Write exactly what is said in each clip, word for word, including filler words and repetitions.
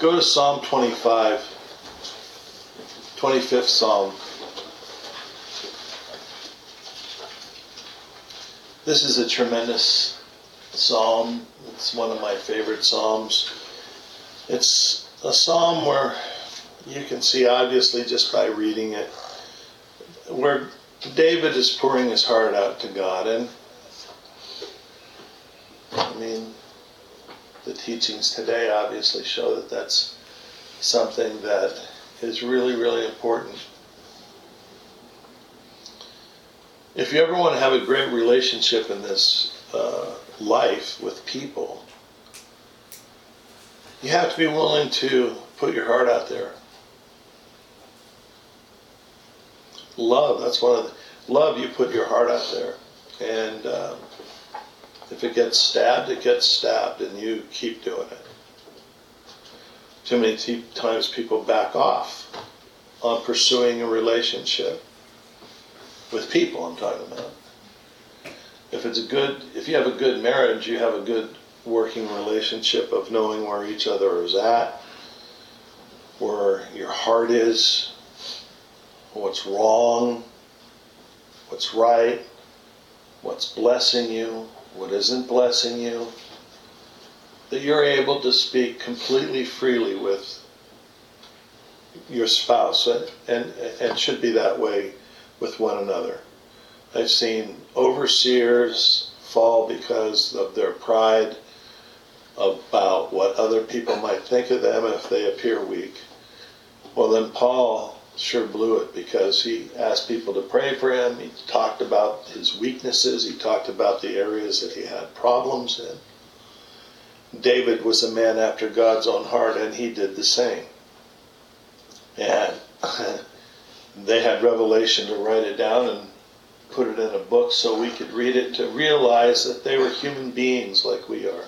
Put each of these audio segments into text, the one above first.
Go to Psalm twenty-five, twenty-fifth Psalm. This is a tremendous psalm. It's one of my favorite psalms. It's a psalm where you can see, obviously, just by reading it, where David is pouring his heart out to God. And, I mean, the teachings today obviously show that that's something that is really, really important. If you ever want to have a great relationship in this uh, life with people, you have to be willing to put your heart out there. Love, that's one of the, love, you put your heart out there. And um, if it gets stabbed, it gets stabbed, and you keep doing it. Too many t- times people back off on pursuing a relationship. With people, I'm talking about. If it's a good, if you have a good marriage, you have a good working relationship of knowing where each other is at, where your heart is, what's wrong, what's right, what's blessing you, what isn't blessing you, that you're able to speak completely freely with your spouse, and, and, and should be that way with one another. I've seen overseers fall because of their pride about what other people might think of them if they appear weak. Well, then Paul sure blew it, because he asked people to pray for him. He talked about his weaknesses. He talked about the areas that he had problems in. David was a man after God's own heart, and he did the same. And they had revelation to write it down and put it in a book so we could read it, to realize that they were human beings like we are.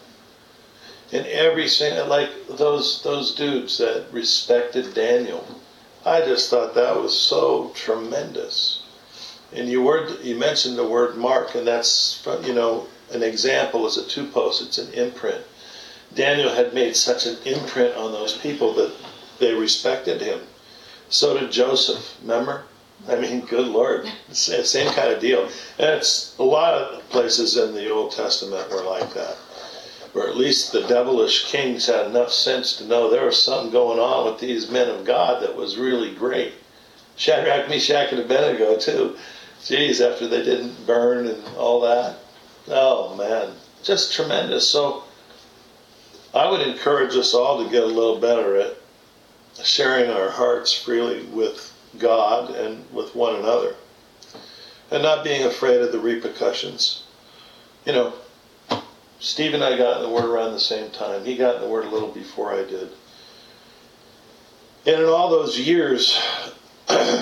And every single, like those those dudes that respected Daniel, I just thought that was so tremendous. And you word you mentioned the word mark, and that's, you know, an example is a two-post. It's an imprint. Daniel had made such an imprint on those people that they respected him. So did Joseph, remember? I mean, good Lord, same kind of deal. And it's a lot of places in the Old Testament were like that, or at least the devilish kings had enough sense to know there was something going on with these men of God that was really great. Shadrach, Meshach, and Abednego too. Geez, after they didn't burn and all that. Oh man, just tremendous. So I would encourage us all to get a little better at sharing our hearts freely with God and with one another, and not being afraid of the repercussions. You know, Steve and I got in the Word around the same time. He got in the Word a little before I did. And in all those years, I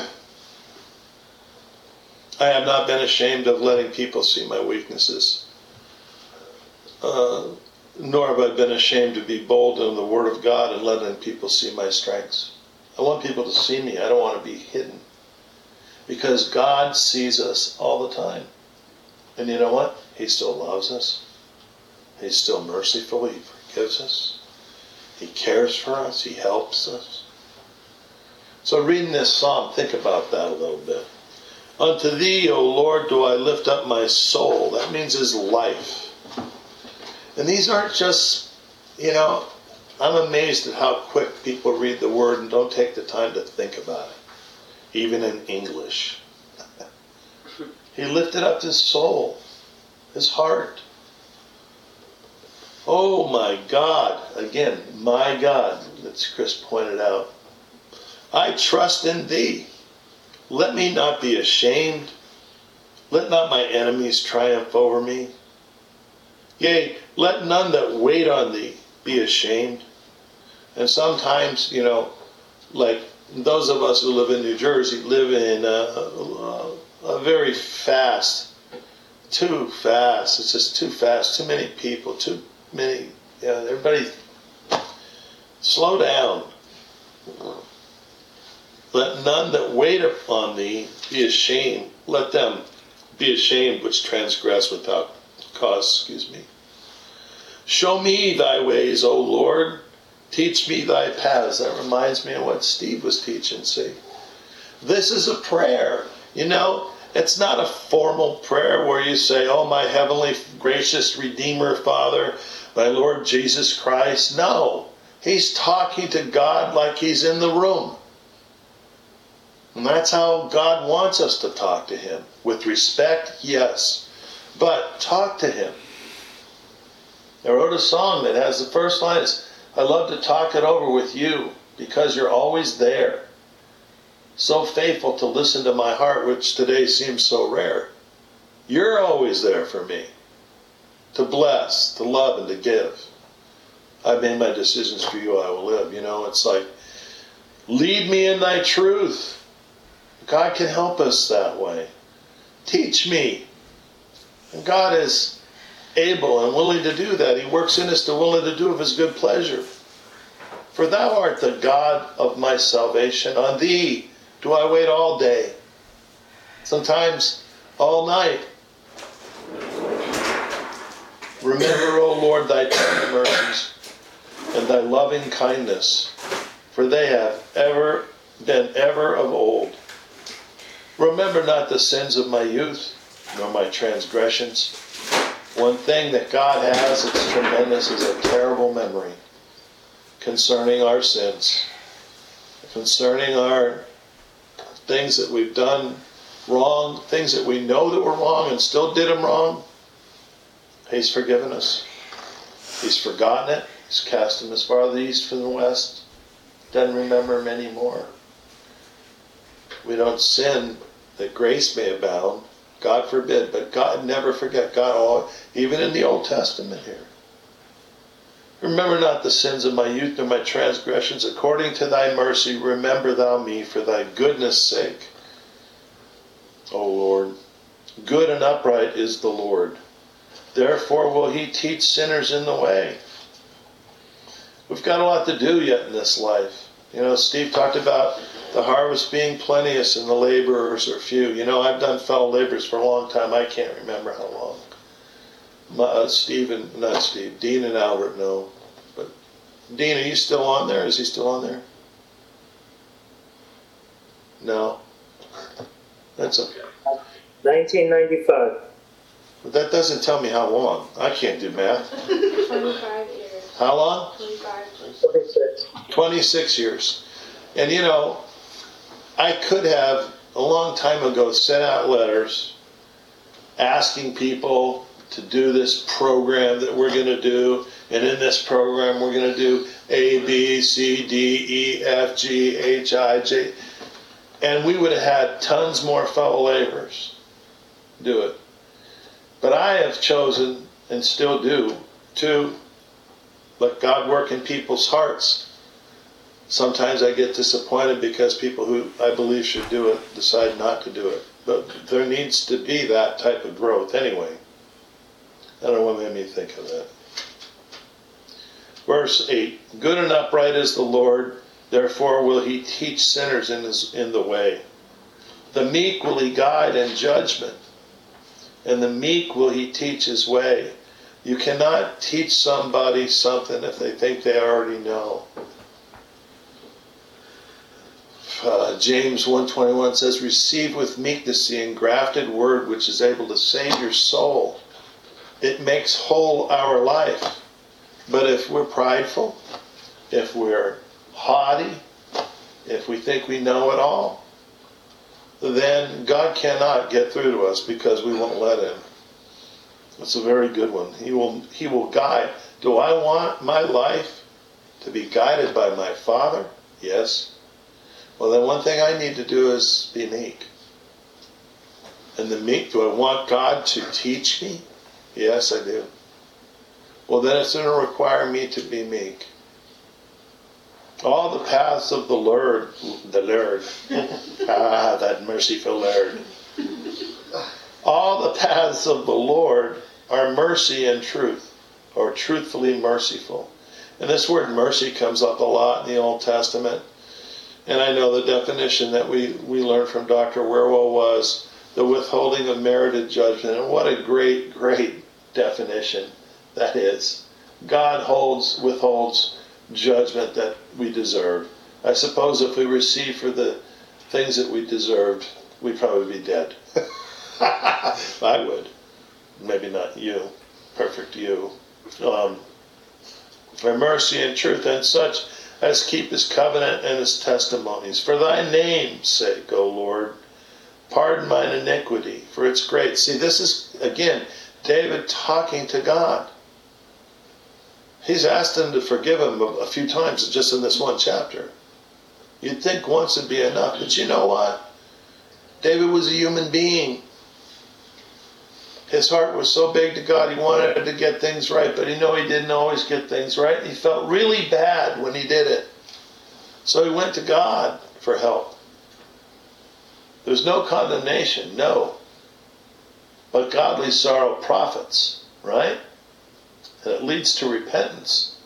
have not been ashamed of letting people see my weaknesses. Uh, nor have I been ashamed to be bold in the Word of God and letting people see my strengths. I want people to see me. I don't want to be hidden. Because God sees us all the time. And you know what? He still loves us. He's still merciful. He forgives us. He cares for us. He helps us. So reading this psalm, think about that a little bit. Unto thee, O Lord, do I lift up my soul. That means his life. And these aren't just, you know, I'm amazed at how quick people read the Word and don't take the time to think about it, even in English. He lifted up his soul, his heart. Oh my God, again, my God, as Chris pointed out, I trust in thee. Let me not be ashamed. Let not my enemies triumph over me. Yea, let none that wait on thee be ashamed. And sometimes, you know, like those of us who live in New Jersey live in a, a, a very fast, too fast. It's just too fast. Too many people. Too many. You know, everybody, slow down. Let none that wait upon thee be ashamed. Let them be ashamed which transgress without cause. Excuse me. Show me thy ways, O Lord. Teach me thy paths. That reminds me of what Steve was teaching, see. This is a prayer. You know, it's not a formal prayer where you say, oh, my heavenly, gracious Redeemer, Father, my Lord Jesus Christ. No. He's talking to God like he's in the room. And that's how God wants us to talk to him. With respect, yes. But talk to him. I wrote a song that has the first line is, I love to talk it over with you because you're always there. So faithful to listen to my heart, which today seems so rare. You're always there for me. To bless, to love, and to give. I've made my decisions for you, I will live. You know, it's like, lead me in thy truth. God can help us that way. Teach me. And God is able and willing to do that. He works in us to willing to do of his good pleasure. For thou art the God of my salvation. On thee do I wait all day. Sometimes all night. Remember, O Lord, thy tender mercies and thy loving kindness, for they have ever been ever of old. Remember not the sins of my youth, nor my transgressions. One thing that God has that's tremendous is a terrible memory concerning our sins, concerning our things that we've done wrong, things that we know that were wrong and still did them wrong. He's forgiven us. He's forgotten it. He's cast them as far as the east from the west. Doesn't remember them anymore. We don't sin that grace may abound. God forbid. But God never forget. God, all, even in the Old Testament here. Remember not the sins of my youth nor my transgressions. According to thy mercy, remember thou me for thy goodness' sake. O Lord, good and upright is the Lord. Therefore will he teach sinners in the way. We've got a lot to do yet in this life. You know, Steve talked about the harvest being plenteous and the laborers are few. You know, I've done fellow laborers for a long time. I can't remember how long. My, uh, Steve and, not Steve, Dean and Albert know. But Dean, are you still on there? Is he still on there? No. That's okay. nineteen ninety-five. But that doesn't tell me how long. I can't do math. twenty-five years. How long? twenty-five. twenty-six. twenty-six years. And you know, I could have, a long time ago, sent out letters asking people to do this program that we're going to do. And in this program, we're going to do A, B, C, D, E, F, G, H, I, J. And we would have had tons more fellow laborers do it. But I have chosen, and still do, to let God work in people's hearts. Sometimes I get disappointed because people who I believe should do it decide not to do it. But there needs to be that type of growth anyway. I don't know what made me think of that. Verse eight, good and upright is the Lord, therefore will he teach sinners in, his, in the way. The meek will he guide in judgment, and the meek will he teach his way. You cannot teach somebody something if they think they already know. Uh, James one twenty-one says, receive with meekness the engrafted word which is able to save your soul. It makes whole our life. But if we're prideful, if we're haughty, if we think we know it all, then God cannot get through to us because we won't let him. That's a very good one. He will, he will guide. Do I want my life to be guided by my Father? Yes. Well, then one thing I need to do is be meek. And the meek, do I want God to teach me? Yes, I do. Well, then it's going to require me to be meek. All the paths of the Lord, the Lord, ah, that merciful Lord. All the paths of the Lord are mercy and truth, or truthfully merciful. And this word mercy comes up a lot in the Old Testament. And I know the definition that we, we learned from Doctor Werwell was the withholding of merited judgment. And what a great, great definition that is. God holds, withholds judgment that we deserve. I suppose if we received for the things that we deserved, we'd probably be dead. I would. Maybe not you, perfect you. Um, for mercy and truth and such as keep his covenant and his testimonies. For thy name's sake, O Lord, pardon mine iniquity, for it's great. See, this is, again, David talking to God. He's asked him to forgive him a few times just in this one chapter. You'd think once would be enough, but you know what? David was a human being. His heart was so big to God, he wanted to get things right, but he knew he didn't always get things right. He felt really bad when he did it. So he went to God for help. There's no condemnation, no. But godly sorrow profits, right? And it leads to repentance.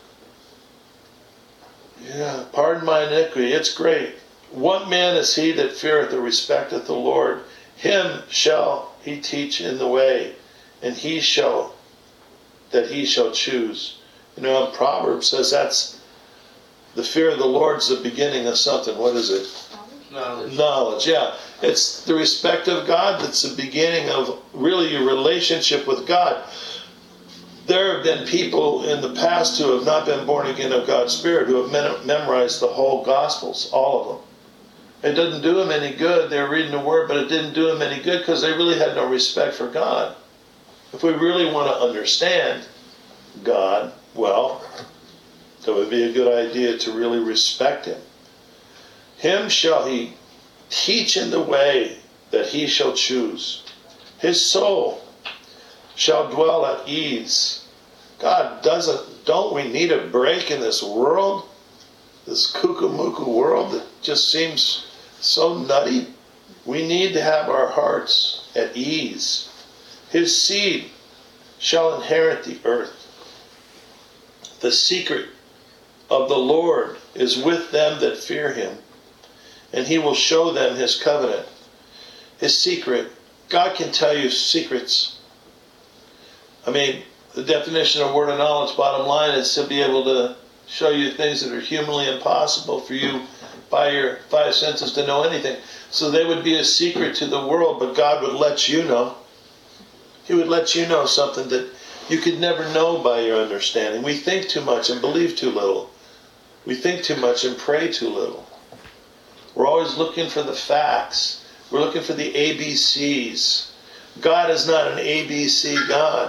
Yeah, pardon my iniquity, it's great. What man is he that feareth or respecteth the Lord? Him shall he teach in the way, and he shall, that he shall choose. You know, Proverbs says that's, the fear of the Lord's the beginning of something. What is it? Knowledge. Knowledge, yeah. It's the respect of God that's the beginning of really your relationship with God. There have been people in the past who have not been born again of God's Spirit, who have memorized the whole Gospels, all of them. It didn't do them any good. They were reading the Word, but it didn't do them any good because they really had no respect for God. If we really want to understand God, well, it would be a good idea to really respect Him. Him shall he teach in the way that he shall choose. His soul shall dwell at ease. God doesn't, don't we need a break in this world? This cuckoo-muckoo world that just seems so nutty. We need to have our hearts at ease. His seed shall inherit the earth. The secret of the Lord is with them that fear him, and he will show them his covenant. His secret. God can tell you secrets. I mean, the definition of word of knowledge, bottom line, is to be able to show you things that are humanly impossible for you by your five senses to know anything. So they would be a secret to the world, but God would let you know. He would let you know something that you could never know by your understanding. We think too much and believe too little. We think too much and pray too little. We're always looking for the facts. We're looking for the A B Cs. God is not an A B C God.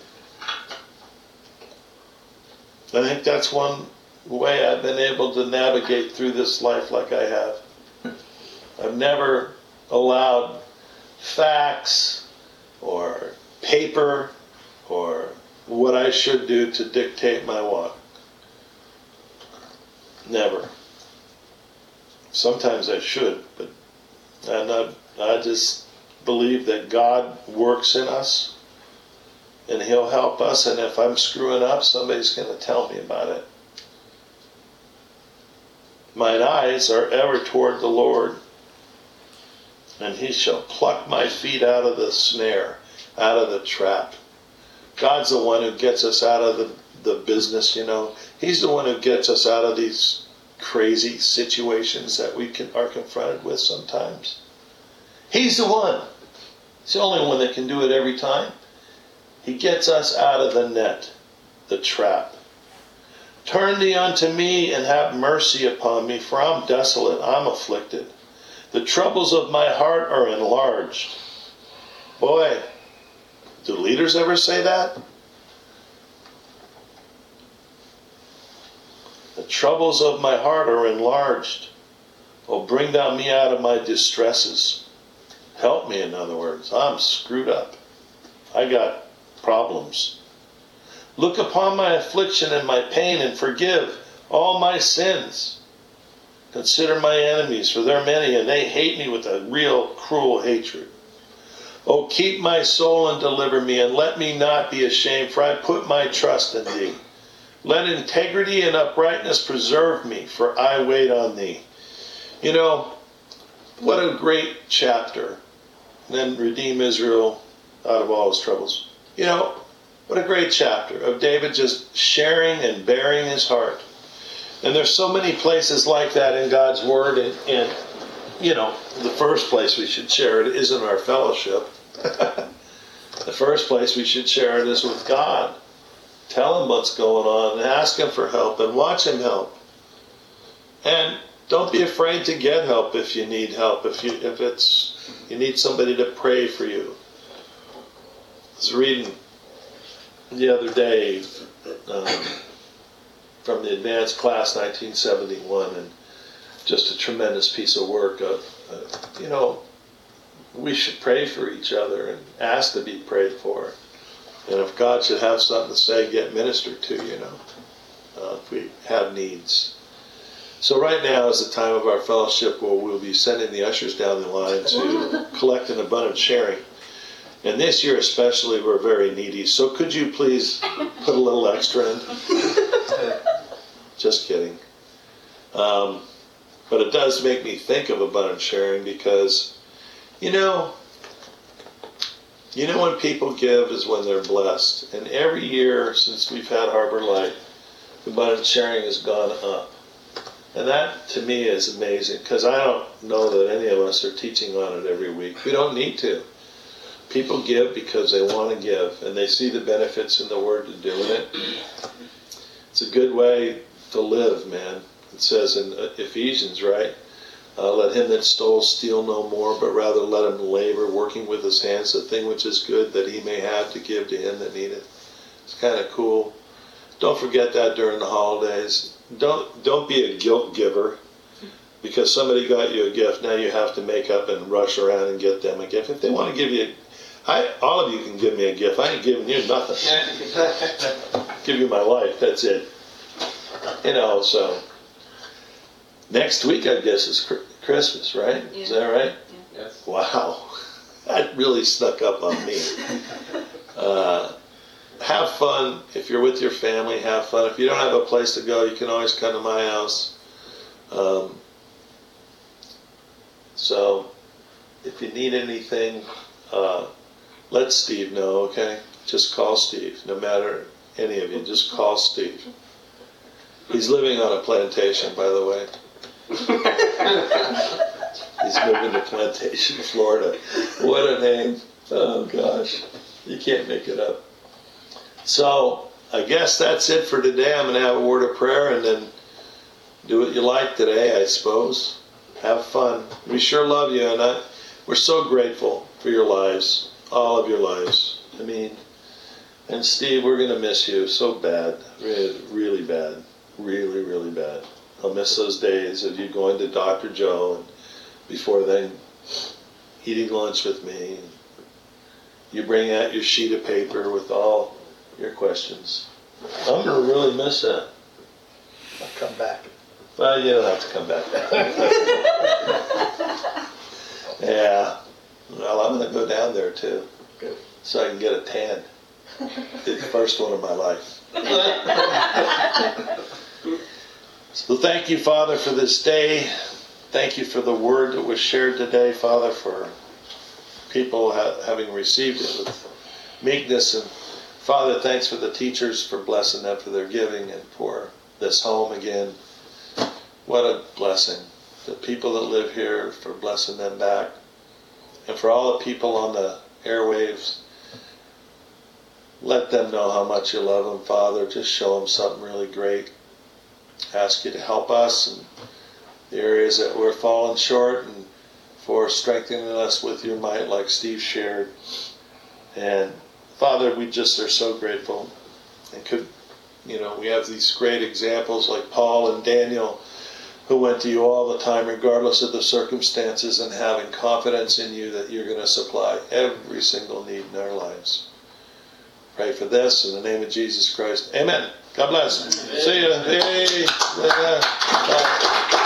I think that's one way I've been able to navigate through this life like I have. I've never allowed facts or paper or what I should do to dictate my walk. Never. Sometimes I should, but and I, I just believe that God works in us and He'll help us, and if I'm screwing up, somebody's going to tell me about it. Mine eyes are ever toward the Lord, and He shall pluck my feet out of the snare, out of the trap. God's the one who gets us out of the, the business, you know. He's the one who gets us out of these crazy situations that we can, are confronted with sometimes. He's the one. He's the only one that can do it every time. He gets us out of the net, the trap. Turn thee unto me and have mercy upon me, for I'm desolate, I'm afflicted. The troubles of my heart are enlarged. Boy, do leaders ever say that? The troubles of my heart are enlarged. Oh, bring thou me out of my distresses. Help me, in other words. I'm screwed up. I got problems. Look upon my affliction and my pain and forgive all my sins. Consider my enemies, for they're many, and they hate me with a real cruel hatred. Oh, keep my soul and deliver me, and let me not be ashamed, for I put my trust in thee. Let integrity and uprightness preserve me, for I wait on thee. You know, what a great chapter. Then redeem Israel out of all his troubles. You know, what a great chapter of David just sharing and bearing his heart. And there's so many places like that in God's Word, and, and you know, the first place we should share it isn't our fellowship. The first place we should share it is with God. Tell Him what's going on, and ask Him for help, and watch Him help. And don't be afraid to get help if you need help, if you if it's you need somebody to pray for you. I was reading the other day um, from the advanced class nineteen seventy-one, and just a tremendous piece of work of, uh, you know, we should pray for each other and ask to be prayed for. And if God should have something to say, get ministered to, you know, uh, if we have needs. So right now is the time of our fellowship where we'll be sending the ushers down the line to collect an abundant sharing. And this year especially, we're very needy. So could you please put a little extra in? Just kidding. Um, but it does make me think of abundant sharing because, you know, you know when people give is when they're blessed. And every year since we've had Harbor Light, abundant sharing has gone up. And that, to me, is amazing, because I don't know that any of us are teaching on it every week. We don't need to. People give because they want to give, and they see the benefits in the Word to doing it. It's a good way to live, man. It says in Ephesians, right? Uh, let him that stole steal no more, but rather let him labor, working with his hands the thing which is good, that he may have to give to him that needeth. It's kind of cool. Don't forget that during the holidays. Don't don't be a guilt giver because somebody got you a gift. Now you have to make up and rush around and get them a gift. If they want to give you, I all of you can give me a gift. I ain't giving you nothing. Give you my life. That's it. You know. So next week, I guess, is Christmas, right? Yeah. Is that right? Yeah. Yes. Wow, that really snuck up on me. Uh, Have fun. If you're with your family, have fun. If you don't have a place to go, you can always come to my house. Um, so, if you need anything, uh, let Steve know, okay? Just call Steve. No matter any of you, just call Steve. He's living on a plantation, by the way. He's moving to Plantation, Florida. What a name. Oh, gosh. You can't make it up. So, I guess that's it for today. I'm going to have a word of prayer and then do what you like today, I suppose. Have fun. We sure love you, and I, we're so grateful for your lives, all of your lives. I mean, and Steve, we're going to miss you so bad, really, really bad, really, really bad. I'll miss those days of you going to Doctor Joe and before then eating lunch with me. You bring out your sheet of paper with all your questions. I'm going to really miss that. I'll come back. Well, you don't have to come back. Yeah. Well, I'm going to go down there too. Good. So I can get a tan. The first one of my life. So thank you, Father, for this day. Thank you for the word that was shared today, Father, for people ha- having received it with meekness. And Father, thanks for the teachers, for blessing them for their giving, and for this home again. What a blessing. The people that live here, for blessing them back. And for all the people on the airwaves, let them know how much you love them, Father. Just show them something really great. Ask you to help us in the areas that we're falling short, and for strengthening us with your might like Steve shared. And Father, we just are so grateful. And could, you know, we have these great examples like Paul and Daniel, who went to you all the time regardless of the circumstances, and having confidence in you that you're going to supply every single need in our lives. Pray for this in the name of Jesus Christ. Amen. God bless. See you. Hey. Bye.